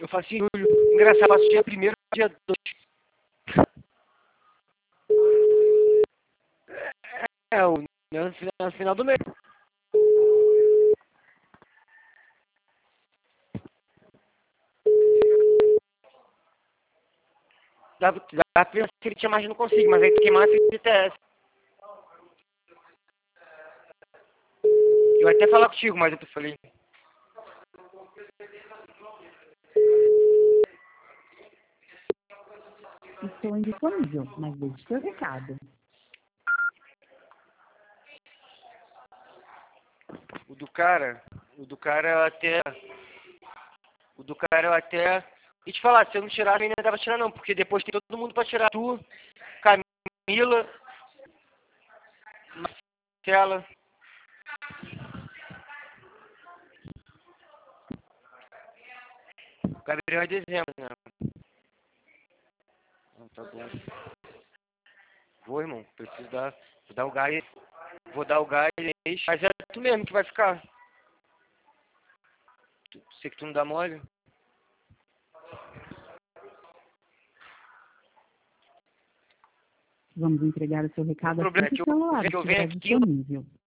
falo assim, Júlio, engraçado, eu faço dia primeiro, dia 2. No final do mês. Dá pra pensar se ele tinha mais, não consigo, mas aí tem mais FTS. Eu ia até falar contigo, mas eu falei. Estou indisponível, mas deixe seu recado. O do cara eu até. E te falar, se eu não tirar, nem dava pra tirar não, porque depois tem todo mundo pra tirar. Tu, Camila, Marcela. Gabriel é dezembro, né? Tá bom. Vou, irmão. Preciso dar. Vou dar o gás. Vou dar o gás. Mas é tu mesmo que vai ficar. Sei que tu não dá mole. Vamos entregar o seu recado O assim problema é que que o celular eu venho estiver aqui. disponível.